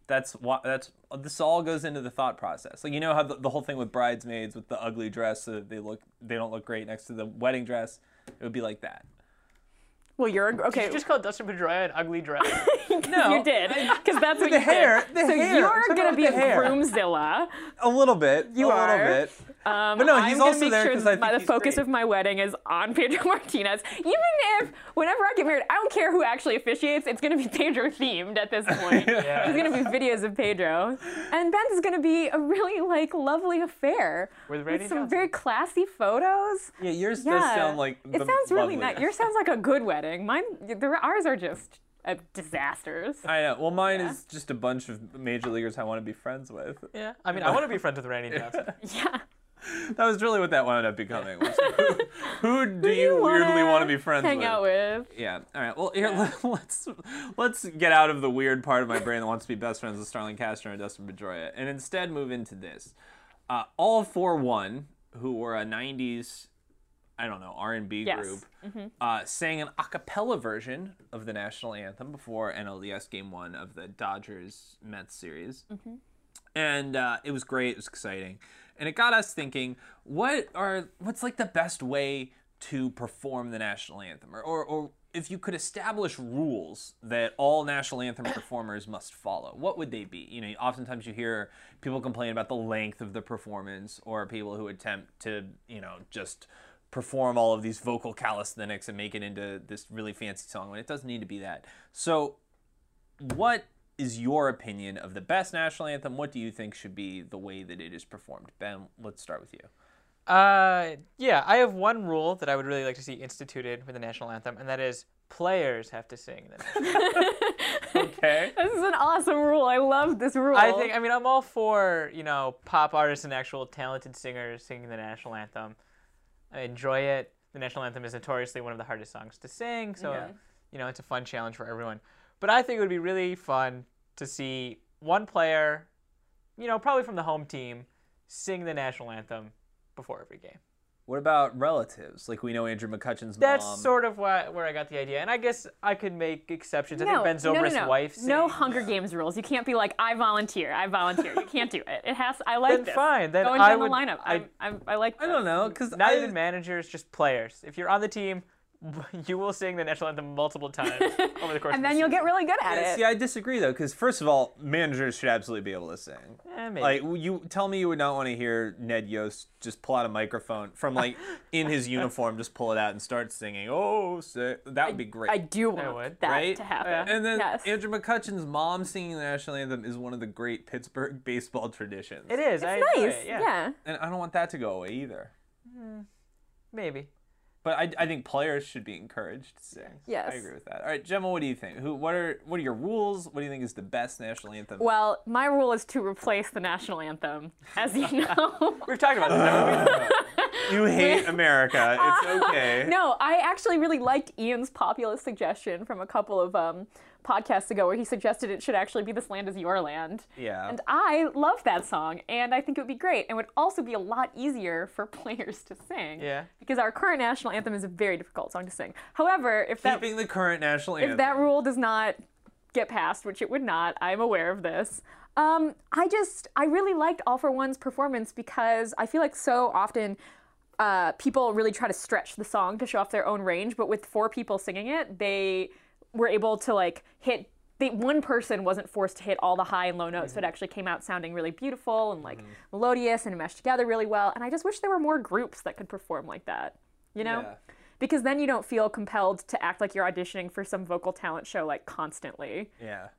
[SPEAKER 5] This all goes into the thought process. How the whole thing with bridesmaids with the ugly dress, so that they don't look great next to the wedding dress. It would be like that.
[SPEAKER 3] Well, you're
[SPEAKER 4] Did
[SPEAKER 3] okay.
[SPEAKER 4] you just call Dustin Pedroia an ugly dress?
[SPEAKER 5] No,
[SPEAKER 3] You did, because that's what
[SPEAKER 5] the
[SPEAKER 3] you
[SPEAKER 5] hair,
[SPEAKER 3] did.
[SPEAKER 5] the
[SPEAKER 3] So
[SPEAKER 5] hair.
[SPEAKER 3] you're
[SPEAKER 5] I'm talking
[SPEAKER 3] gonna
[SPEAKER 5] about
[SPEAKER 3] be
[SPEAKER 5] the hair.
[SPEAKER 3] Groomzilla.
[SPEAKER 5] A little bit.
[SPEAKER 3] You
[SPEAKER 5] a
[SPEAKER 3] are.
[SPEAKER 5] little bit.
[SPEAKER 3] But
[SPEAKER 5] no, he's
[SPEAKER 3] I'm
[SPEAKER 5] also
[SPEAKER 3] gonna
[SPEAKER 5] there
[SPEAKER 3] make
[SPEAKER 5] 'cause
[SPEAKER 3] sure
[SPEAKER 5] I think
[SPEAKER 3] the
[SPEAKER 5] he's
[SPEAKER 3] focus
[SPEAKER 5] great.
[SPEAKER 3] of my wedding is on Pedro Martinez. Even if, whenever I get married, I don't care who actually officiates. It's gonna be Pedro themed at this point.
[SPEAKER 4] Yeah.
[SPEAKER 3] There's gonna be videos of Pedro, and Ben's is gonna be a really lovely affair
[SPEAKER 4] With Randy
[SPEAKER 3] some
[SPEAKER 4] Johnson.
[SPEAKER 3] very classy photos.
[SPEAKER 5] Yeah, yours does sound like
[SPEAKER 3] it
[SPEAKER 5] the
[SPEAKER 3] sounds really nice.
[SPEAKER 5] loveliest.
[SPEAKER 3] Yours sounds like a good wedding. Ours are just disasters.
[SPEAKER 5] I know. Well, mine is just a bunch of major leaguers I want to be friends with.
[SPEAKER 4] Yeah. I mean, I want to be friends with Randy Johnson.
[SPEAKER 3] Yeah.
[SPEAKER 5] That was really what that wound up becoming. Was who do
[SPEAKER 3] Who
[SPEAKER 5] you
[SPEAKER 3] wanna
[SPEAKER 5] weirdly want to be friends
[SPEAKER 3] hang
[SPEAKER 5] with?
[SPEAKER 3] out with?
[SPEAKER 5] Yeah. All right. Well, here let's get out of the weird part of my brain that wants to be best friends with Starling Castro and Dustin Pedroia, and instead move into this. All 4-1, who were a '90s, R&B
[SPEAKER 3] Yes.
[SPEAKER 5] group, sang an a cappella version of the national anthem before NLDS Game 1 of the Dodgers-Mets series. And it was great. It was exciting. And it got us thinking, what's the best way to perform the national anthem? Or if you could establish rules that all national anthem performers must follow, what would they be? You know, oftentimes you hear people complain about the length of the performance, or people who attempt to, you know, just perform all of these vocal calisthenics and make it into this really fancy song when it doesn't need to be that. So what is your opinion of the best national anthem? What do you think should be the way that it is performed? Ben, let's start with you.
[SPEAKER 4] Yeah, I have one rule that I would really like to see instituted with the national anthem, and that is players have to sing the national anthem.
[SPEAKER 5] Okay.
[SPEAKER 3] This is an awesome rule. I love this rule.
[SPEAKER 4] I mean, I'm all for, you know, pop artists and actual talented singers singing the national anthem. I enjoy it. The national anthem is notoriously one of the hardest songs to sing, so, you know, it's a fun challenge for everyone. But I think it would be really fun to see one player, you know, probably from the home team, sing the national anthem before every game.
[SPEAKER 5] What about relatives? Like, we know Andrew McCutcheon's
[SPEAKER 4] That's
[SPEAKER 5] mom.
[SPEAKER 4] sort of where I got the idea, and I guess I could make exceptions. I think Ben Zobrist's wife sings.
[SPEAKER 3] No Hunger Games rules. You can't be like, I volunteer. You can't do it. It has. I like
[SPEAKER 4] Then
[SPEAKER 3] this.
[SPEAKER 4] fine. Then
[SPEAKER 3] Going
[SPEAKER 4] I
[SPEAKER 3] down
[SPEAKER 4] would.
[SPEAKER 3] the lineup. I like.
[SPEAKER 5] I don't know, because
[SPEAKER 4] Not even managers, just players. If you're on the team, you will sing the national anthem multiple times over the course of
[SPEAKER 3] And
[SPEAKER 4] the
[SPEAKER 3] then you'll get
[SPEAKER 4] season.
[SPEAKER 3] really good at it.
[SPEAKER 5] See, I disagree though, because first of all, managers should absolutely be able to sing.
[SPEAKER 4] Maybe.
[SPEAKER 5] Like, you tell me you would not want to hear Ned Yost just pull out a microphone from, like, in his uniform, just pull it out and start singing. Oh, that would be great.
[SPEAKER 3] I do want
[SPEAKER 4] would.
[SPEAKER 3] that
[SPEAKER 5] Right?
[SPEAKER 3] to happen.
[SPEAKER 5] And then
[SPEAKER 3] yes.
[SPEAKER 5] Andrew McCutcheon's mom singing the national anthem is one of the great Pittsburgh baseball traditions.
[SPEAKER 4] It is.
[SPEAKER 3] It's
[SPEAKER 4] I enjoy
[SPEAKER 3] nice.
[SPEAKER 4] it,
[SPEAKER 3] Yeah.
[SPEAKER 5] And I don't want that to go away either.
[SPEAKER 4] Maybe.
[SPEAKER 5] But I think players should be encouraged to sing.
[SPEAKER 3] Yes.
[SPEAKER 5] I agree with that. All right, Gemma, what do you think? What are your rules? What do you think is the best national anthem?
[SPEAKER 3] Well, my rule is to replace the national anthem, as you know.
[SPEAKER 4] We've talked about this, haven't we?
[SPEAKER 5] You hate America. It's okay.
[SPEAKER 3] No, I actually really liked Ian's populist suggestion from a couple of podcasts ago, where he suggested it should actually be "This Land Is Your Land."
[SPEAKER 5] Yeah.
[SPEAKER 3] And I love that song, and I think it would be great, and would also be a lot easier for players to sing.
[SPEAKER 4] Yeah.
[SPEAKER 3] Because our current national anthem is a very difficult song to sing. However, if that
[SPEAKER 5] Keeping the current national anthem.
[SPEAKER 3] if that rule does not get passed, which it would not, I'm aware of this. I really liked All for One's performance, because I feel like so often people really try to stretch the song to show off their own range, but with 4 people singing it, they were able to like hit. One person wasn't forced to hit all the high and low notes, so it actually came out sounding really beautiful and like melodious and meshed together really well. And I just wish there were more groups that could perform like that, you know?
[SPEAKER 5] Yeah.
[SPEAKER 3] Because then you don't feel compelled to act like you're auditioning for some vocal talent show like constantly.
[SPEAKER 5] Yeah.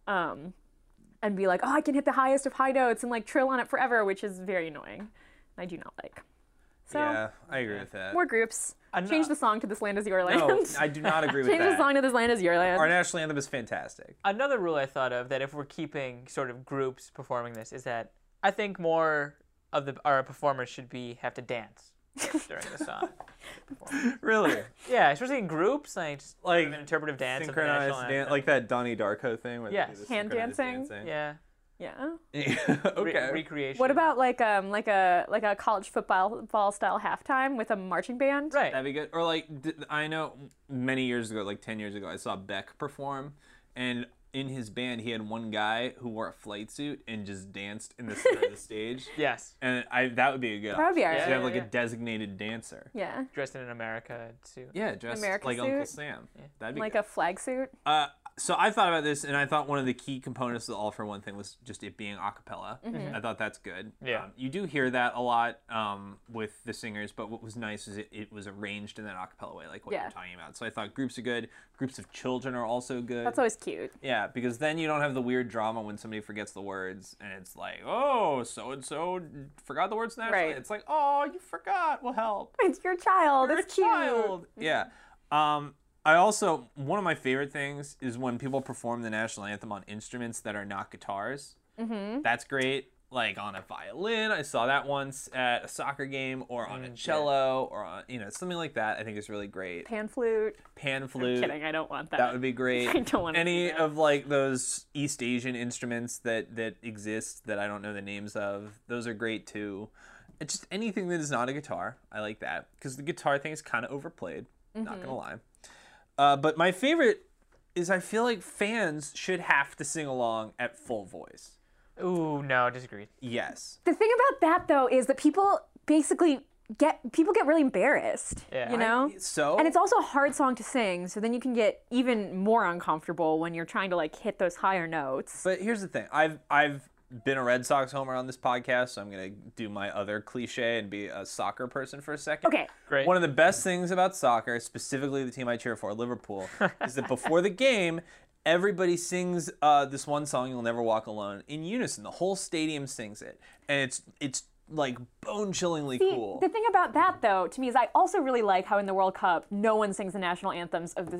[SPEAKER 3] And be like, oh, I can hit the highest of high notes and like trill on it forever, which is very annoying. I do not like. So,
[SPEAKER 5] Yeah, I agree with that.
[SPEAKER 3] more groups. Change the song to This Land Is Your Land.
[SPEAKER 5] No, I do not agree with
[SPEAKER 3] Change
[SPEAKER 5] that.
[SPEAKER 3] the song to This Land Is Your Land.
[SPEAKER 5] Our national anthem is fantastic.
[SPEAKER 4] Another rule I thought of, that if we're keeping sort of groups performing this, is that I think more of our performers should have to dance during the song.
[SPEAKER 5] Really?
[SPEAKER 4] Yeah, especially in groups, like
[SPEAKER 5] Like
[SPEAKER 4] an interpretive dance of the
[SPEAKER 5] synchronized
[SPEAKER 4] national
[SPEAKER 5] dance,
[SPEAKER 4] anthem.
[SPEAKER 5] like that Donnie Darko thing. Where they
[SPEAKER 4] Yes.
[SPEAKER 5] do the
[SPEAKER 3] Hand
[SPEAKER 5] synchronized
[SPEAKER 3] dancing?
[SPEAKER 4] Yeah.
[SPEAKER 3] Yeah.
[SPEAKER 5] Okay.
[SPEAKER 4] Recreation.
[SPEAKER 3] What about like a college football style halftime with a marching band?
[SPEAKER 4] Right.
[SPEAKER 5] That'd be good. Or like, I know many years ago, like 10 years ago, I saw Beck perform, and in his band, he had one guy who wore a flight suit and just danced in the center of the stage.
[SPEAKER 4] Yes.
[SPEAKER 5] And that would be a good
[SPEAKER 3] That would be
[SPEAKER 5] option.
[SPEAKER 3] alright.
[SPEAKER 5] So you have like
[SPEAKER 4] Yeah.
[SPEAKER 5] a designated dancer.
[SPEAKER 3] Yeah.
[SPEAKER 4] Dressed in an America suit.
[SPEAKER 5] Yeah, dressed
[SPEAKER 3] America
[SPEAKER 5] like Uncle
[SPEAKER 3] suit?
[SPEAKER 5] Sam. That'd be
[SPEAKER 3] Like
[SPEAKER 5] good.
[SPEAKER 3] a flag suit.
[SPEAKER 5] So I thought about this, and I thought one of the key components of the All for One thing was just it being a cappella. I thought that's good.
[SPEAKER 4] Yeah.
[SPEAKER 5] You do hear that a lot with the singers, but what was nice is it was arranged in that a cappella way, like what
[SPEAKER 3] Yeah.
[SPEAKER 5] you're talking about. So I thought groups are good. Groups of children are also good.
[SPEAKER 3] That's always cute.
[SPEAKER 5] Yeah, because then you don't have the weird drama when somebody forgets the words, and it's like, oh, so-and-so forgot the words naturally.
[SPEAKER 3] Right.
[SPEAKER 5] It's like, oh, you forgot. Well, help.
[SPEAKER 3] It's your child.
[SPEAKER 5] You're
[SPEAKER 3] It's
[SPEAKER 5] a
[SPEAKER 3] cute.
[SPEAKER 5] child. Yeah. I also, one of my favorite things is when people perform the national anthem on instruments that are not guitars. Mm-hmm. That's great. Like on a violin, I saw that once at a soccer game, or on a cello, or on, something like that. I think is really great.
[SPEAKER 3] Pan flute.
[SPEAKER 5] Pan flute.
[SPEAKER 3] Kidding, I don't want that.
[SPEAKER 5] That would be great.
[SPEAKER 3] I don't want to
[SPEAKER 5] Any
[SPEAKER 3] do that.
[SPEAKER 5] of like those East Asian instruments that exist that I don't know the names of. Those are great too. It's just anything that is not a guitar. I like that because the guitar thing is kind of overplayed. Not gonna lie. But my favorite is I feel like fans should have to sing along at full voice.
[SPEAKER 4] Ooh, no, disagree.
[SPEAKER 5] Yes.
[SPEAKER 3] The thing about that, though, is that people basically people get really embarrassed,
[SPEAKER 4] Yeah.
[SPEAKER 3] you know?
[SPEAKER 5] So
[SPEAKER 3] And it's also a hard song to sing, so then you can get even more uncomfortable when you're trying to like hit those higher notes.
[SPEAKER 5] But here's the thing. I've been a Red Sox homer on this podcast, so I'm going to do my other cliche and be a soccer person for a second.
[SPEAKER 3] Okay.
[SPEAKER 4] Great.
[SPEAKER 5] One of the best things about soccer, specifically the team I cheer for, Liverpool, is that before the game, everybody sings this one song, You'll Never Walk Alone, in unison. The whole stadium sings it. And it's like bone-chillingly
[SPEAKER 3] See,
[SPEAKER 5] cool.
[SPEAKER 3] the thing about that, though, to me, is I also really like how in the World Cup, no one sings the national anthems of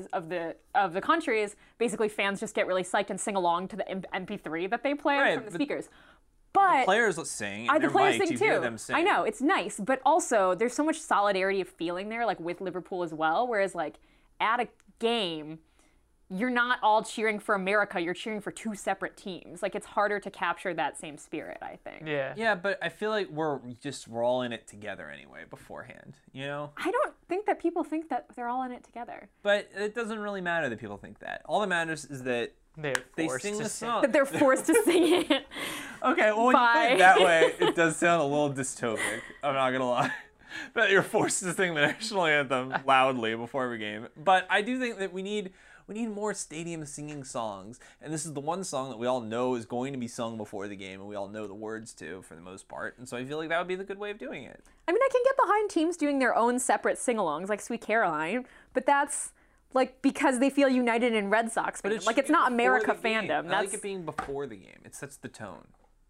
[SPEAKER 3] the countries. Basically, fans just get really psyched and sing along to the MP3 that they play
[SPEAKER 5] Right,
[SPEAKER 3] from the
[SPEAKER 5] but
[SPEAKER 3] speakers. But
[SPEAKER 5] Players sing, and
[SPEAKER 3] the
[SPEAKER 5] they're
[SPEAKER 3] players
[SPEAKER 5] mic'd,
[SPEAKER 3] sing
[SPEAKER 5] you
[SPEAKER 3] too.
[SPEAKER 5] hear them sing.
[SPEAKER 3] I know, it's nice, but also there's so much solidarity of feeling there, like with Liverpool as well. Whereas like at a game, you're not all cheering for America, you're cheering for two separate teams. Like it's harder to capture that same spirit, I think.
[SPEAKER 4] Yeah.
[SPEAKER 5] Yeah, but I feel like we're all in it together anyway beforehand, you know?
[SPEAKER 3] I don't think that people think that they're all in it together.
[SPEAKER 5] But it doesn't really matter that people think that. All that matters is that
[SPEAKER 4] They're
[SPEAKER 5] they
[SPEAKER 4] forced
[SPEAKER 5] sing
[SPEAKER 4] to
[SPEAKER 5] the
[SPEAKER 4] sing.
[SPEAKER 5] song.
[SPEAKER 3] That they're forced to sing it.
[SPEAKER 5] Okay, well, when you put
[SPEAKER 3] Bye.
[SPEAKER 5] it that way, it does sound a little dystopic. I'm not gonna lie. That you're forced to sing the national anthem loudly before every game. But I do think that we need more stadium singing songs. And this is the one song that we all know is going to be sung before the game, and we all know the words to for the most part. And so I feel like that would be the good way of doing it.
[SPEAKER 3] I mean, I can get behind teams doing their own separate sing-alongs, like Sweet Caroline, but that's like because they feel united in Red Sox fandom. Like
[SPEAKER 5] should
[SPEAKER 3] it's
[SPEAKER 5] be
[SPEAKER 3] not
[SPEAKER 5] before
[SPEAKER 3] America
[SPEAKER 5] the game.
[SPEAKER 3] fandom.
[SPEAKER 5] I
[SPEAKER 3] That's
[SPEAKER 5] like it being before the game. It sets the tone.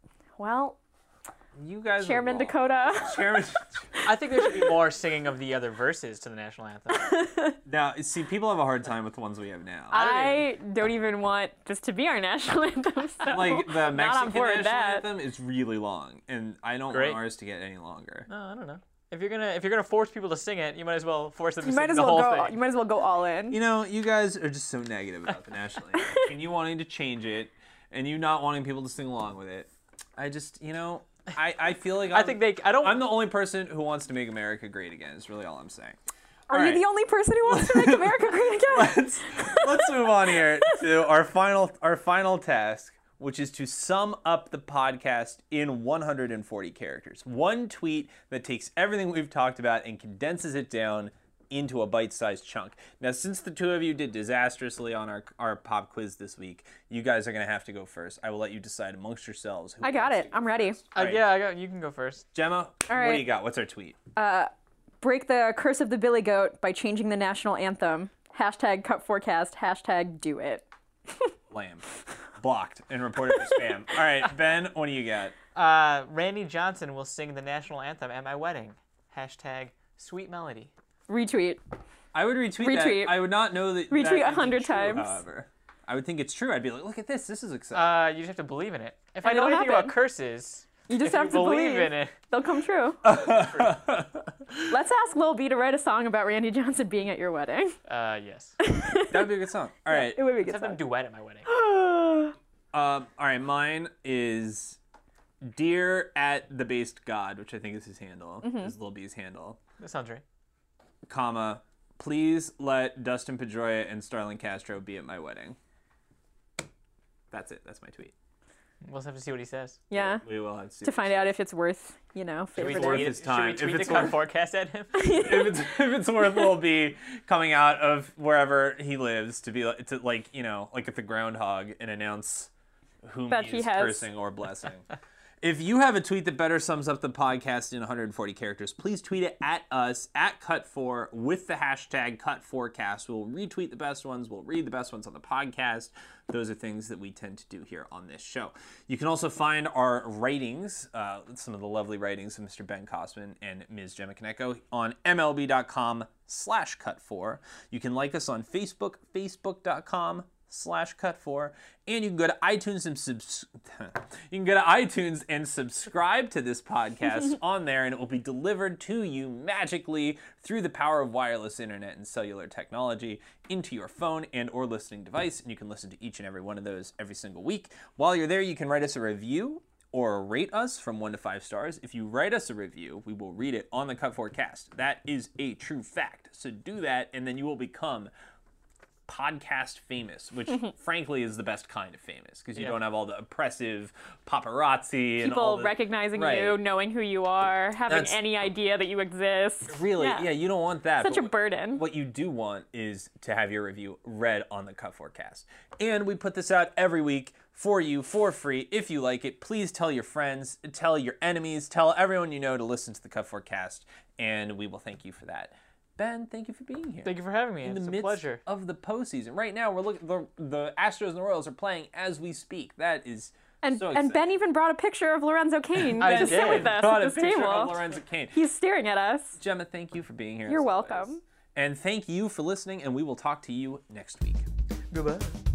[SPEAKER 3] well,
[SPEAKER 5] You guys
[SPEAKER 3] Chairman
[SPEAKER 5] are wrong.
[SPEAKER 3] Dakota.
[SPEAKER 5] Chairman.
[SPEAKER 4] I think there should be more singing of the other verses to the national anthem.
[SPEAKER 5] Now, see, people have a hard time with the ones we have now.
[SPEAKER 3] I don't even want this to be our national anthem. So
[SPEAKER 5] Like the
[SPEAKER 3] not on
[SPEAKER 5] Mexican
[SPEAKER 3] board with
[SPEAKER 5] national
[SPEAKER 3] that.
[SPEAKER 5] anthem is really long, and I don't
[SPEAKER 4] Great.
[SPEAKER 5] want ours to get any longer.
[SPEAKER 4] No, I don't know. If you're gonna force people to sing it, you might as well force them to
[SPEAKER 3] You
[SPEAKER 4] sing
[SPEAKER 3] might as
[SPEAKER 4] the
[SPEAKER 3] well
[SPEAKER 4] whole
[SPEAKER 3] go.
[SPEAKER 4] thing.
[SPEAKER 3] You might as well go all in.
[SPEAKER 5] You know, you guys are just so negative about the national anthem, and you wanting to change it, and you not wanting people to sing along with it. I just, you know, I feel like
[SPEAKER 4] I think they. I don't.
[SPEAKER 5] I'm the only person who wants to make America great again. Is really all I'm saying.
[SPEAKER 3] Are
[SPEAKER 5] All
[SPEAKER 3] you
[SPEAKER 5] right.
[SPEAKER 3] the only person who wants to make America great again?
[SPEAKER 5] Let's move on here to our final task, which is to sum up the podcast in 140 characters. One tweet that takes everything we've talked about and condenses it down into a bite-sized chunk. Now, since the two of you did disastrously on our pop quiz this week, you guys are going to have to go first. I will let you decide amongst yourselves. Who
[SPEAKER 3] I got
[SPEAKER 5] wants
[SPEAKER 3] it.
[SPEAKER 5] to go
[SPEAKER 3] I'm ready.
[SPEAKER 5] first. All right.
[SPEAKER 4] Yeah, I got. You can go first.
[SPEAKER 5] Gemma, what do
[SPEAKER 3] right.
[SPEAKER 5] you got? What's our tweet?
[SPEAKER 3] Break the curse of the Billy Goat by changing the national anthem. Hashtag cut forecast. Hashtag do it.
[SPEAKER 5] Lame. Blocked and reported for spam. All right, Ben, what do you got?
[SPEAKER 4] Randy Johnson will sing the national anthem at my wedding. Hashtag sweet melody.
[SPEAKER 3] Retweet.
[SPEAKER 5] I would retweet,
[SPEAKER 3] Retweet.
[SPEAKER 5] that. I would not know that.
[SPEAKER 3] Retweet
[SPEAKER 5] that isn't
[SPEAKER 3] 100
[SPEAKER 5] true,
[SPEAKER 3] times.
[SPEAKER 5] However, I would think it's true. I'd be like, look at this. This is exciting.
[SPEAKER 4] You just have to believe in it. If
[SPEAKER 3] And
[SPEAKER 4] I know
[SPEAKER 3] it'll
[SPEAKER 4] anything
[SPEAKER 3] happen.
[SPEAKER 4] about curses,
[SPEAKER 3] You just
[SPEAKER 4] if
[SPEAKER 3] have
[SPEAKER 4] you
[SPEAKER 3] to
[SPEAKER 4] believe in it.
[SPEAKER 3] They'll come true. Let's ask Lil B to write a song about Randy Johnson being at your wedding.
[SPEAKER 4] Yes.
[SPEAKER 5] That would be a good song. All right.
[SPEAKER 3] It would be a good
[SPEAKER 4] Have them
[SPEAKER 3] song.
[SPEAKER 4] duet at my wedding.
[SPEAKER 5] All right. Mine is Dear at the Based God, which I think is his handle. Is Lil B's handle.
[SPEAKER 4] That sounds right.
[SPEAKER 5] Comma. Please let Dustin Pedroia and Starlin Castro be at my wedding. That's it. That's my tweet.
[SPEAKER 4] We'll just have to see what he says.
[SPEAKER 3] Yeah.
[SPEAKER 5] We will have to see
[SPEAKER 3] To find out if it's worth, you know,
[SPEAKER 4] Should we
[SPEAKER 5] worth
[SPEAKER 3] favoriting.
[SPEAKER 4] tweet,
[SPEAKER 5] his time.
[SPEAKER 4] Should we
[SPEAKER 5] If
[SPEAKER 4] tweet
[SPEAKER 5] it's
[SPEAKER 4] the cut
[SPEAKER 5] worth-
[SPEAKER 4] forecast at him?
[SPEAKER 5] if it's worth Lil B coming out of wherever he lives to be like you know, like at the groundhog and announce whom
[SPEAKER 3] That
[SPEAKER 5] he
[SPEAKER 3] he
[SPEAKER 5] is
[SPEAKER 3] has.
[SPEAKER 5] cursing or blessing. If you have a tweet that better sums up the podcast in 140 characters, please tweet it at us at Cut4 with the hashtag Cut4Cast. We'll retweet the best ones. We'll read the best ones on the podcast. Those are things that we tend to do here on this show. You can also find our writings, some of the lovely writings of Mr. Ben Kosman and Ms. Gemma Koneko on MLB.com/Cut4. You can like us on Facebook, Facebook.com/Cut4, and you can go to iTunes and subscribe to this podcast on there, and it will be delivered to you magically through the power of wireless internet and cellular technology into your phone and or listening device, and you can listen to each and every one of those every single week. While you're there, you can write us a review or rate us from 1 to 5 stars. If you write us a review, we will read it on the Cut4Cast. That is a true fact. So do that, and then you will become podcast famous, which frankly is the best kind of famous because you
[SPEAKER 4] Yeah.
[SPEAKER 5] don't have all the oppressive paparazzi and all
[SPEAKER 3] People
[SPEAKER 5] the,
[SPEAKER 3] recognizing
[SPEAKER 5] Right.
[SPEAKER 3] you, knowing who you are, having
[SPEAKER 5] That's-
[SPEAKER 3] any idea that you exist.
[SPEAKER 5] Really,
[SPEAKER 3] Yeah.
[SPEAKER 5] yeah, you don't want that.
[SPEAKER 3] Such
[SPEAKER 5] but
[SPEAKER 3] a burden.
[SPEAKER 5] What you do want is to have your review read on the Cut Forecast. And we put this out every week for you for free. If you like it, please tell your friends, tell your enemies, tell everyone you know to listen to the Cut Forecast, and we will thank you for that. Ben, thank you for being here.
[SPEAKER 4] Thank you for having me.
[SPEAKER 5] In
[SPEAKER 4] It's
[SPEAKER 5] the
[SPEAKER 4] a
[SPEAKER 5] midst
[SPEAKER 4] pleasure.
[SPEAKER 5] of the postseason. Right now, we're looking. The Astros and the Royals are playing as we speak. That is
[SPEAKER 3] And
[SPEAKER 5] so
[SPEAKER 3] and
[SPEAKER 5] exciting.
[SPEAKER 3] Ben even brought a picture of Lorenzo Kane
[SPEAKER 4] I
[SPEAKER 3] to sit
[SPEAKER 4] did.
[SPEAKER 3] with us
[SPEAKER 5] Brought
[SPEAKER 3] at
[SPEAKER 5] a
[SPEAKER 3] this
[SPEAKER 5] picture of
[SPEAKER 3] table.
[SPEAKER 5] Lorenzo Kane.
[SPEAKER 3] He's staring at us.
[SPEAKER 5] Gemma, thank you for being here.
[SPEAKER 3] You're
[SPEAKER 5] as always.
[SPEAKER 3] welcome.
[SPEAKER 5] And thank you for listening, and we will talk to you next week.
[SPEAKER 4] Goodbye.